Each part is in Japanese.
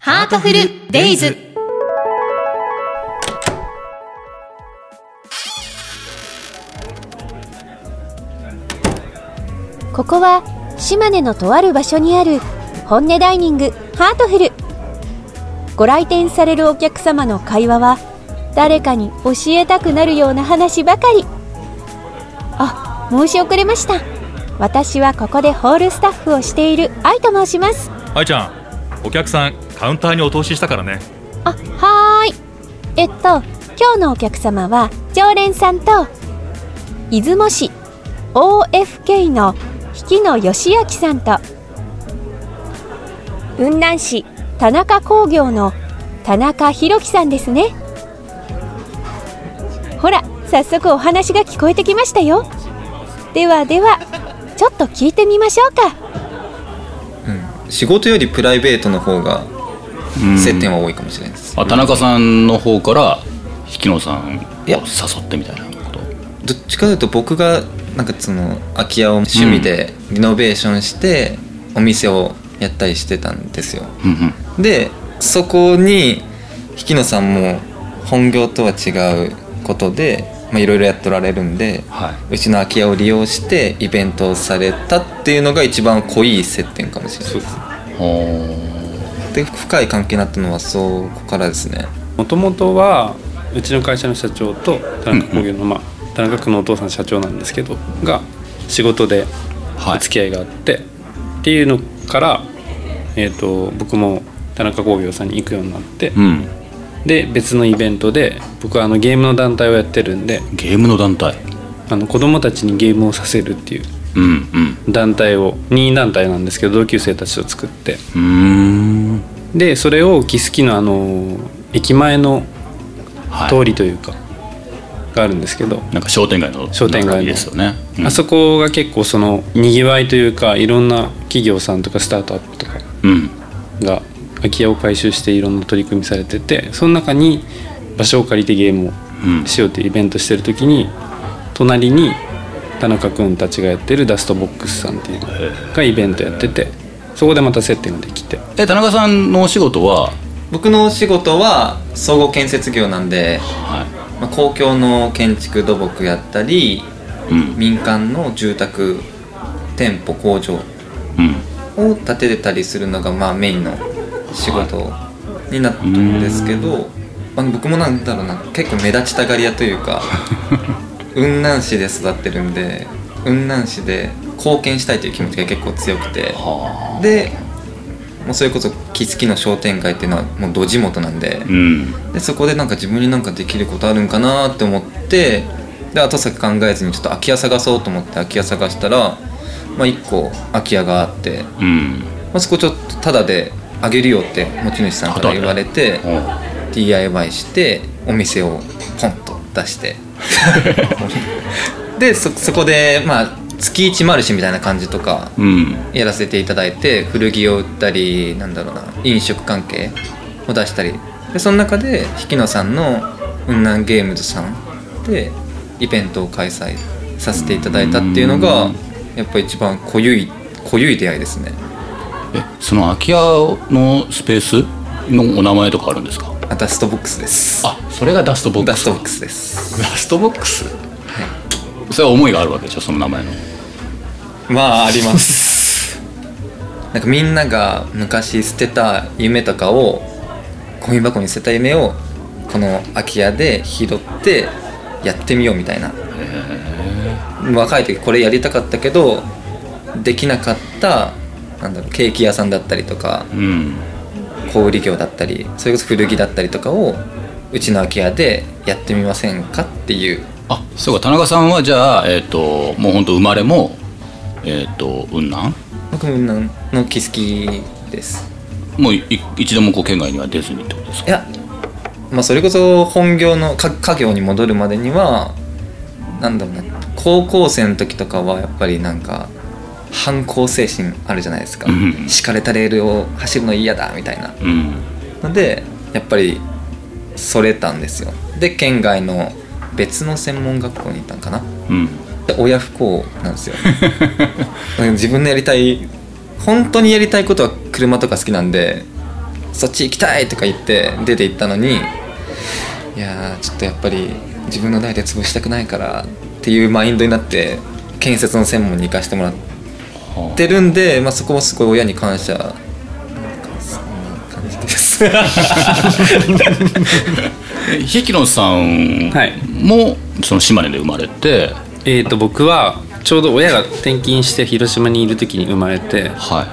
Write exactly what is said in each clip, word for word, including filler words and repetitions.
ハートフルデイズ。 ここは島根のとある場所にある本音ダイニングハートフル。ご来店されるお客様の会話は誰かに教えたくなるような話ばかり。あ、申し遅れました。私はここでホールスタッフをしている愛と申します。 愛ちゃん、お客さんカウンターにお通ししたからね。 あ、はーい。えっと今日のお客様は常連さんと出雲市 オーエフケー の引野義明さんと雲南市田中工業の田中弘樹さんですね。ほら、早速お話が聞こえてきましたよ。ではではちょっと聞いてみましょうか。 うん、仕事よりプライベートの方が接点は多いかもしれないです。 あ、田中さんの方から引野さんを誘ってみたいなこと。 どっちかというと僕がなんかその空き家を趣味でリノベーションしてお店をやったりしてたんですよ、うんうん、でそこに引野さんも本業とは違うことでいろいろやっておられるんで、はい、うちの空き家を利用してイベントをされたっていうのが一番濃い接点かもしれないです。で深い関係になったのはそこからですね。 もともとはうちの会社の社長と田中工業の、うんうん、まあ、田中君のお父さん社長なんですけどが仕事でお付き合いがあって、はい、っていうのから、えーと、僕も田中工業さんに行くようになって、うん、で別のイベントで僕はあのゲームの団体をやってるんで。 ゲームの団体、 あの子供たちにゲームをさせるっていう団体を、任意団体なんですけど同級生たちと作って、うーん、でそれを木槻のあの駅前の通りというか、はい、があるんですけど、 なんか商店街の商店街ですよね、 うん、あそこが結構そのにぎわいというかいろんな企業さんとかスタートアップとかが空き家を改修していろんな取り組みされてて、その中に場所を借りてゲームをしようというイベントしてる時に、隣に田中君たちがやってるダストボックスさんっていうのがイベントやってて、そこでまた接点ができて。 え、田中さんのお仕事は？ 僕のお仕事は総合建設業なんで、はい、まあ、公共の建築土木やったり、うん、民間の住宅店舗工場を建ててたりするのがまあメインの仕事になってるんですけど、まあ、僕もなんだろうな、結構目立ちたがり屋というか雲南市で育ってるんで、雲南市で貢献したいという気持ちが結構強くて、でもうそれこそ木槻の商店街っていうのはもうど地元なんで、うん、でそこでなんか自分になんかできることあるんかなって思って、で後先考えずにちょっと空き家探そうと思って空き家探したら、まあ、いっこ空き家があって、うん、まあ、そこちょっとタダであげるよって持ち主さんから言われて ディーアイワイ してお店をポンと出してで そ, そこでまあ月いちマルシェみたいな感じとかやらせていただいて、古着を売ったり、なんだろうな、飲食関係を出したりで、その中で引野さんの雲南ゲームズさんでイベントを開催させていただいたっていうのがやっぱ一番濃ゆい濃ゆい出会いですね。 え、その空き家のスペースのお名前とかあるんですか？ あ、ダストボックスです。 あ、それがダストボックス。 ダストボックスです。 ダストボックス、はい、それは思いがあるわけでしょ、その名前の。 まあありますなんかみんなが昔捨てた夢とかを、ゴミ箱に捨てた夢をこの空き家で拾ってやってみようみたいな。若い時これやりたかったけどできなかった、なんだろう、ケーキ屋さんだったりとか、うん、小売業だったり、それこそ古着だったりとかをうちの空き家でやってみませんかっていう。 あ、そうか。田中さんはじゃあ、えーと、もう本当生まれもえーと雲南？ 僕雲南の木槻です。 もうい一度もこう県外には出ずにってことですか？ いや、まあ、それこそ本業の家業に戻るまでにはなんだろうね、高校生の時とかはやっぱりなんか反抗精神あるじゃないですか、うん、敷かれたレールを走るの嫌だみたいな、うん、のでやっぱりそれたんですよ。で県外の別の専門学校に行ったんかな、うん、で親不孝なんですよ自分のやりたい、本当にやりたいことは車とか好きなんで、 そっち行きたいとか言って出て行ったのに、いやちょっとやっぱり自分の代で潰したくないからっていうマインドになって建設の専門に行かせてもらってるんで、まあ、そこはすごい親に感謝、なんかそんな感じですひきのさんもその島根で生まれて、 えーと僕はちょうど親が転勤して広島にいる時に生まれて、 はい、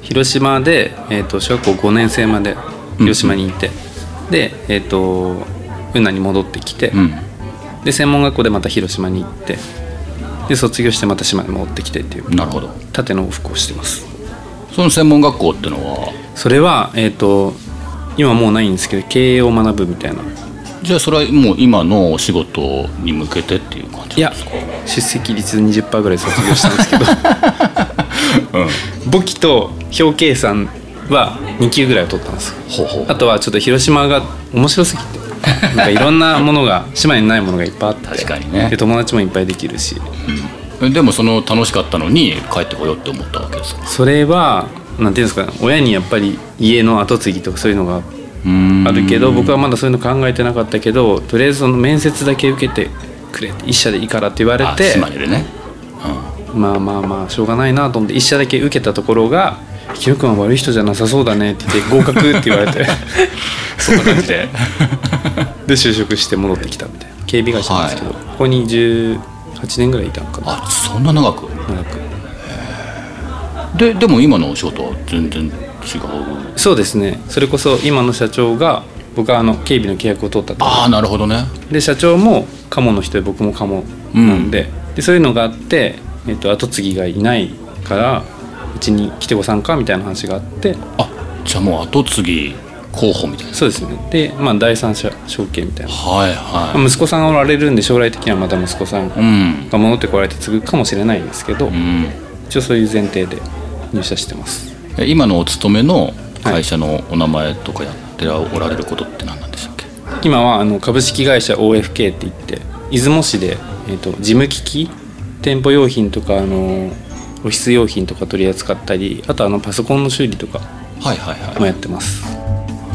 広島で、えーと小学校ごねん生まで広島にいて、うん、で、えーと雲南に戻ってきて、うん、で専門学校でまた広島に行ってで卒業してまた島に戻ってきてっていうなるほど縦の往復をしてます。 その専門学校ってのはそれは、えーと今もうないんですけど経営を学ぶみたいな。 じゃあそれはもう今のお仕事に向けてっていう感じですか？ いや出席率 にじゅっパーセント ぐらい卒業したんですけど、うん、簿記と表計算はに級ぐらいを取ったんですよ。 ほうほう。 あとはちょっと広島が面白すぎてなんかいろんなものが島にないものがいっぱいあって確かにね。 で友達もいっぱいできるし、 うん、でもその楽しかったのに帰ってこようって思ったわけですか？ それはなんていうんですかね、親にやっぱり家の跡継ぎとかそういうのがあるけど僕はまだそういうの考えてなかったけど、とりあえずその面接だけ受けてくれって一社でいいからって言われて、 島根でね、 うん、まあまあまあしょうがないなと思って一社だけ受けたところがひろくんは悪い人じゃなさそうだねって言って合格って言われてそんな感じでで就職して戻ってきたみたいな警備会社なんですけど、はい、ここにじゅうはちねんぐらいいたのかな。 あ、そんな長く長くで、でも今のお仕事は全然違う。 そうですね、それこそ今の社長が僕はあの警備の契約を取ったと。 ああなるほどね。 で社長も鴨の人で僕も鴨なんで、うん、でそういうのがあって、えっと、後継ぎがいないからうちに来てご参加みたいな話があって、 あじゃあもう後継ぎ候補みたいな。 そうですね。で、まあ、第三者承継みたいな、 はいはい、 息子さんがおられるんで将来的にはまた息子さんが戻ってこられて継ぐかもしれないんですけど、うん、一応そういう前提で入社してます。 今のお勤めの会社のお名前とかやっておられることって何なんでしたっけ？ 今はあの株式会社 オーエフケー って言って出雲市で、えーと、事務機器店舗用品とかあのオフィス用品とか取り扱ったり、あとあのパソコンの修理とかもやってます。はいはい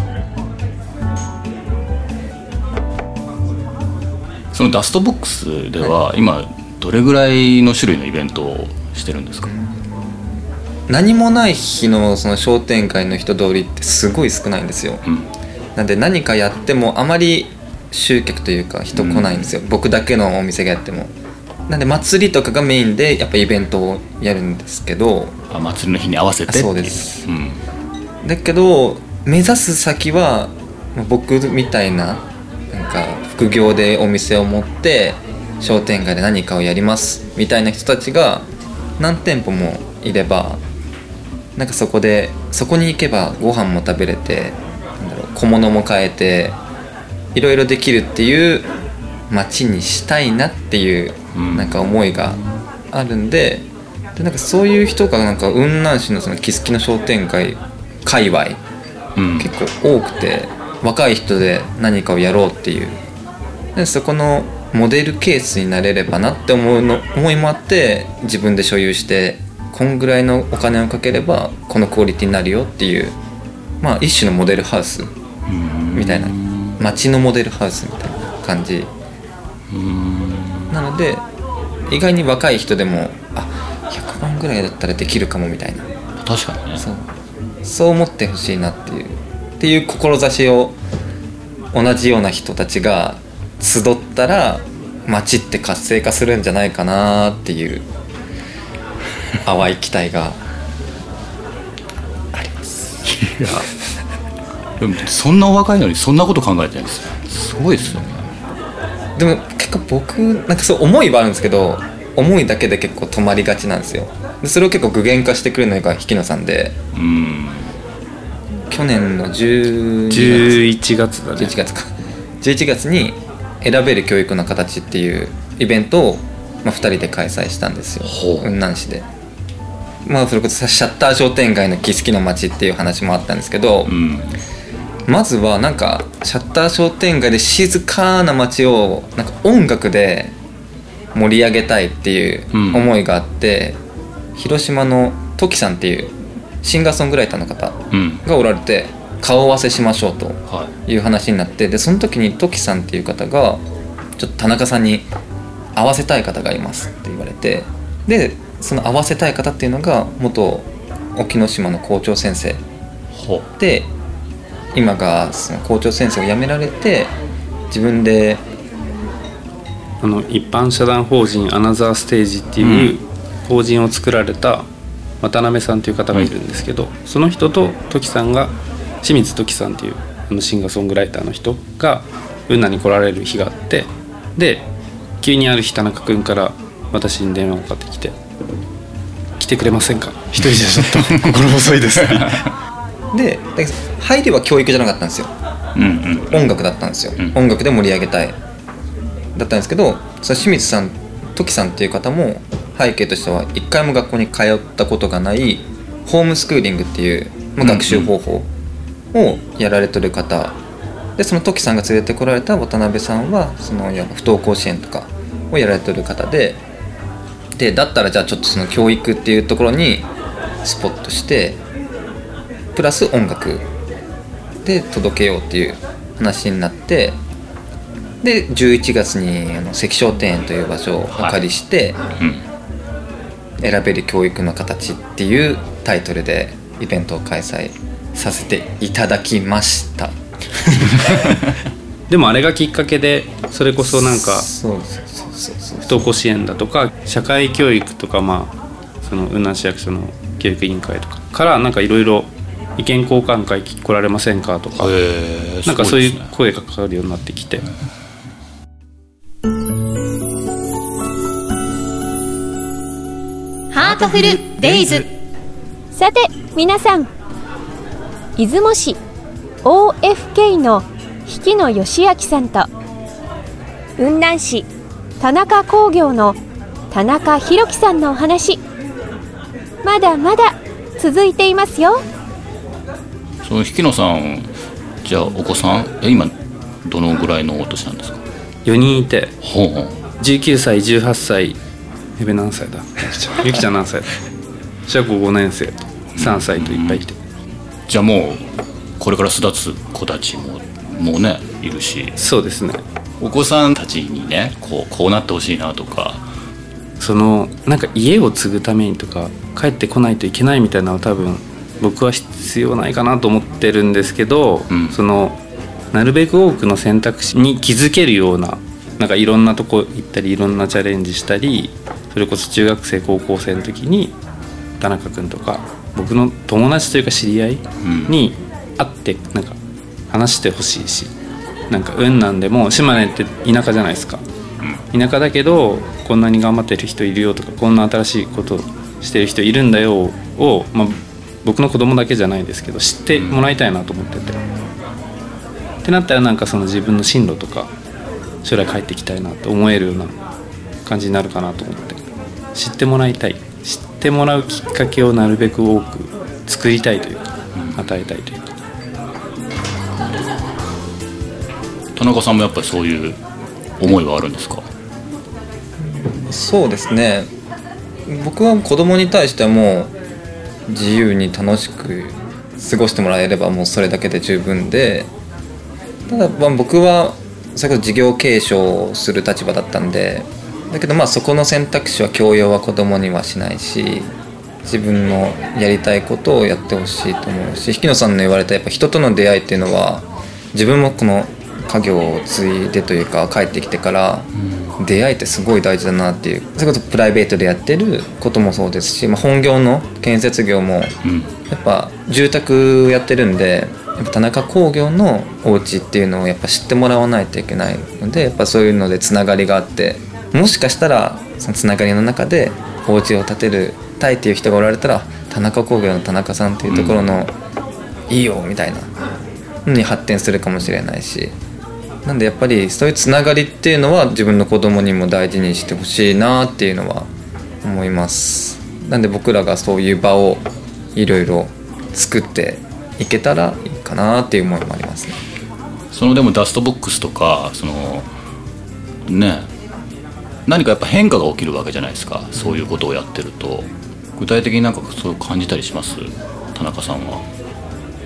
はい、そのダストボックスでは今どれぐらいの種類のイベントをしてるんですか？ 何もない日 の, その商店街の人通りってすごい少ないんですよ、うん、なんで何かやってもあまり集客というか人来ないんですよ、うん、僕だけのお店がやっても。なんで祭りとかがメインでやっぱイベントをやるんですけど、 あ祭りの日に合わせてっていう。 そうです、うん、だけど目指す先は僕みたいななんか副業でお店を持って商店街で何かをやりますみたいな人たちが何店舗もいれば、なんかそこでそこに行けばご飯も食べれて、なんだろう、小物も買えていろいろできるっていう街にしたいなっていうなんか思いがあるんで、でなんかそういう人がなんか雲南市のその木槻の商店街界隈、うん、結構多くて、若い人で何かをやろうっていう、でそこのモデルケースになれればなって思うの思いもあって自分で所有してこんぐらいのお金をかければこのクオリティになるよっていう、まあ一種のモデルハウスみたいな、街のモデルハウスみたいな感じなので、意外に若い人でもあひゃくまんぐらいだったらできるかもみたいな。 確かにね。 そう、そう思ってほしいなっていうっていう志を同じような人たちが集ったら街って活性化するんじゃないかなっていう淡い期待があります。 いやでもそんなお若いのにそんなこと考えてるんですよ。すごいですよね。 でも結構僕なんかそう思いはあるんですけど、思いだけで結構止まりがちなんですよ。でそれを結構具現化してくれるのが引野さんで、うん、去年のじゅういちがつだね。じゅういちがつかじゅういちがつに選べる教育の形っていうイベントを、まあ、ふたりで開催したんですよ、雲南市で。まあそれこそシャッター商店街の木槻の街っていう話もあったんですけど、うん、まずはなんかシャッター商店街で静かな街をなんか音楽で盛り上げたいっていう思いがあって、うん、広島のトキさんっていうシンガーソングライターの方がおられて、 顔合わせしましょうという話になって、でその時にトキさんっていう方がちょっと田中さんに会わせたい方がいますって言われて、でその会わせたい方っていうのが元沖ノ島の校長先生で、今がその校長先生を辞められて自分であの一般社団法人アナザーステージっていう法人を作られた渡辺さんという方がいるんですけど、うん、その人とトキさんが清水トキさんっていうあのシンガーソングライターの人が雲南に来られる日があって、で急にある日田中君から私に電話がかかってきて、来てくれませんか、一人じゃちょっと心細いですで入りは教育じゃなかったんですよ、うんうん、音楽だったんですよ、うん、音楽で盛り上げたいだったんですけど、その清水さんトキさんっていう方も背景としては一回も学校に通ったことがないホームスクーリングっていう、まあ、学習方法をやられてる方で、そのトキさんが連れてこられた渡辺さんはその不登校支援とかをやられてる方で、でだったらじゃあちょっとその教育っていうところにスポットしてプラス音楽で届けようっていう話になって、でじゅういちがつにあの関商店園という場所をお借りして、はいうん、選べる教育の形っていうタイトルでイベントを開催させていただきましたでもあれがきっかけで、それこそなんか不登校支援だとか社会教育とか、まあその雲南市役所の教育委員会とかからなんかいろいろ意見交換会来られませんかとか、なんかそういう声がかかるようになってきて、 ハートフルデイズ。 さて皆さん、出雲市 オーエフケー の引野義明さんと雲南市田中工業の田中裕樹さんのお話、まだまだ続いていますよ。 その引野さん、じゃあお子さんえ今どのぐらいのお年なんですか？ よにんいて、 ほうほう、 じゅうきゅうさいじゅうはっさい、えべ何歳だゆきちゃん何歳だ小学校ごねん生とさんさいといっぱいいて、 じゃあもうこれから巣立つ子たちももうねいるし、 そうですね、 お子さんたちにねこうこうなってほしいなとか、 そのなんか家を継ぐためにとか帰ってこないといけないみたいなのは多分僕は必要ないかなと思ってるんですけど、うん、そのなるべく多くの選択肢に気づけるような、なんかいろんなとこ行ったりいろんなチャレンジしたり、それこそ中学生高校生の時に田中君とか僕の友達というか知り合いに会ってなんか話してほしいし、なんか雲南でも島根って田舎じゃないですか、田舎だけどこんなに頑張ってる人いるよとか、こんな新しいことしてる人いるんだよを、まあ、僕の子供だけじゃないですけど知ってもらいたいなと思ってて、ってなったらなんかその自分の進路とか将来帰ってきたいなと思えるような感じになるかなと思って、知ってもらいたい、知ってもらうきっかけをなるべく多く作りたいというか、与えたいというか。 田中さんもやっぱりそういう思いはあるんですか？ そうですね、僕は子供に対してはもう自由に楽しく過ごしてもらえればもうそれだけで十分で、ただまあ僕はそれこそ事業継承をする立場だったんで、だけどまあそこの選択肢は強要は子供にはしないし、自分のやりたいことをやってほしいと思うし、引野さんの言われたやっぱ人との出会いっていうのは自分もこの家業を継いでというか帰ってきてから出会いってすごい大事だなっていう、それこそプライベートでやってることもそうですし、まあ、本業の建設業もやっぱ住宅やってるんで、やっぱ田中工業のお家っていうのをやっぱ知ってもらわないといけないので、やっぱそういうのでつながりがあって、もしかしたらそのつながりの中でお家を建てるたいっていう人がおられたら、田中工業の田中さんっていうところのいいよみたいなのに発展するかもしれないし、なんでやっぱりそういうつながりっていうのは自分の子供にも大事にしてほしいなっていうのは思います。なんで僕らがそういう場をいろいろ作っていけたらいいかなっていう思いもありますね。 そのでもダストボックスとかそのね、何かやっぱ変化が起きるわけじゃないですか、そういうことをやってると。具体的になんかそう感じたりします？田中さんは。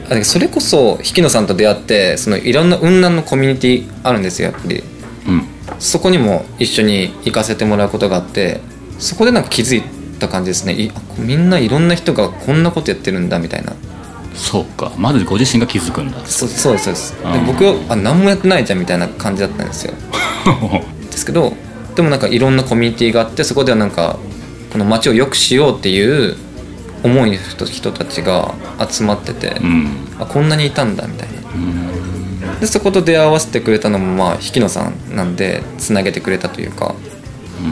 あそれこそ引野さんと出会ってそのいろんな雲南のコミュニティあるんですよやっぱり、うん、そこにも一緒に行かせてもらうことがあって、そこでなんか気づいた感じですね。いみんないろんな人がこんなことやってるんだみたいな。 そうか、まずご自身が気づくんだ。 そ, そうですそうです。で僕はあ何もやってないじゃんみたいな感じだったんですよですけど、でもなんかいろんなコミュニティがあって、そこではなんかこの街を良くしようっていう思いの人たちが集まってて、うん、あこんなにいたんだみたいな、うん、でそこと出会わせてくれたのもまあ引野さんなんでつなげてくれたというか、 うん、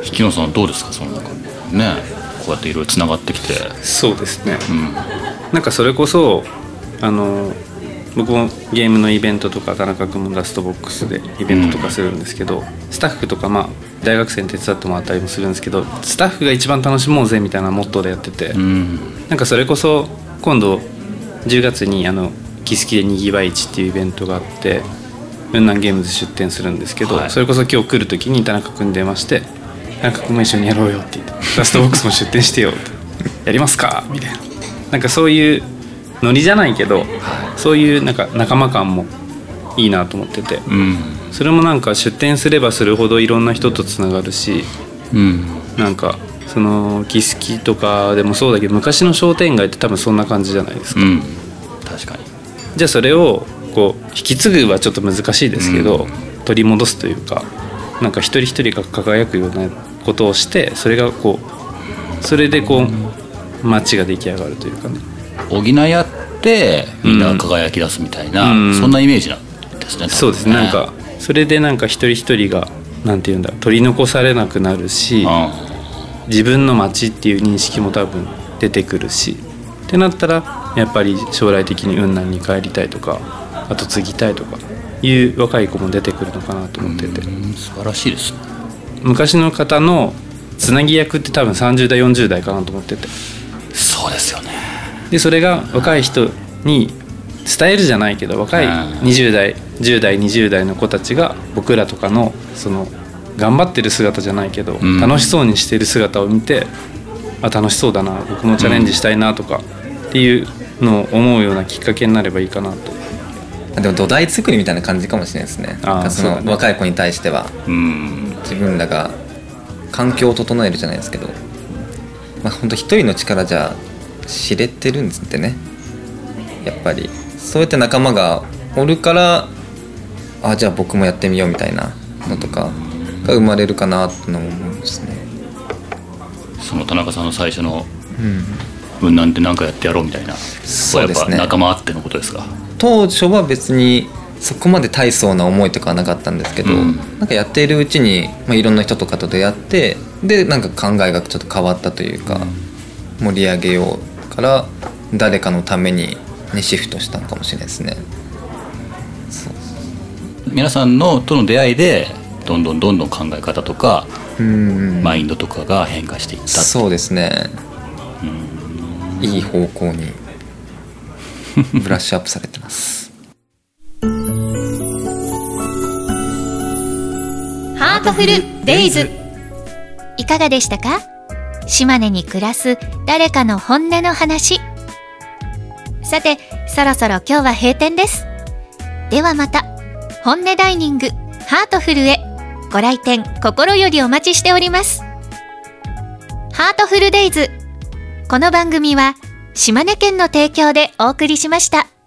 引野さんはどうですか、その中ねこうやっていろいろつながってきて。 そうですね、うん、なんかそれこそあの僕もゲームのイベントとか田中君もダストボックスでイベントとかするんですけど、うん、スタッフとかまあ大学生に手伝ってもらったりもするんですけど、スタッフが一番楽しもうぜみたいなモットーでやってて、うん、なんかそれこそ今度じゅうがつにあのキスキでにぎわい市っていうイベントがあって雲南ゲームズ出店するんですけど、はい、それこそ今日来る時に田中君に電話して田中君も一緒にやろうよって言ってダストボックスも出店してよってやりますかみたいな、なんかそういうノリじゃないけど、はい、そういうなんか仲間感もいいなと思ってて、うん、それもなんか出店すればするほどいろんな人とつながるし、うん、なんかそのキスキとかでもそうだけど昔の商店街って多分そんな感じじゃないですか、うん、 確かに。 じゃあそれをこう引き継ぐはちょっと難しいですけど、うん、取り戻すというか、なんか一人一人が輝くようなことをして、それがこうそれでこう街が出来上がるというかね、 補い合ってみんなが輝き出すみたいな、うん、そんなイメージなんですね。 そうですね、なんかそれでなんか一人一人がなんていうんだ取り残されなくなるし、自分の街っていう認識も多分出てくるしってなったら、やっぱり将来的に雲南に帰りたいとか後継ぎたいとかいう若い子も出てくるのかなと思ってて、 うん素晴らしいですね。 昔の方のつなぎ役って多分さんじゅう代よんじゅう代かなと思ってて。 そうですよね。 でそれが若い人に伝えるじゃないけど、若いにじゅう代じゅう代にじゅう代の子たちが僕らとかのその頑張ってる姿じゃないけど、うん、楽しそうにしてる姿を見て、あ楽しそうだな僕もチャレンジしたいなとかっていうのを思うようなきっかけになればいいかなと。 でも土台作りみたいな感じかもしれないですね。なんかその若い子に対しては、うん、自分らが環境を整えるじゃないですけど、まあ、本当一人の力じゃ知れてるんですってね。やっぱりそうやって仲間がおるから、あじゃあ僕もやってみようみたいなのとかが生まれるかなってのも思うんですね。 その田中さんの最初の雲南って何かやってやろうみたいな、そうですね、やっぱ仲間あってのことですか。当初は別にそこまで大層な思いとかはなかったんですけど、うん、なんかやっているうちに、まあ、いろんな人とかと出会って、でなんか考えがちょっと変わったというか、うん、盛り上げようから誰かのために、ね、シフトしたのかもしれないですね。 そう皆さんのとの出会いでどんどんどんどん考え方とか、うん、マインドとかが変化していった。 そうですね、うん、いい方向にブラッシュアップされてますハートフルデイズ、いかがでしたか？島根に暮らす誰かの本音の話。さてそろそろ今日は閉店です。ではまた本音ダイニングハートフルへご来店心よりお待ちしております。ハートフルデイズ、この番組は島根県の提供でお送りしました。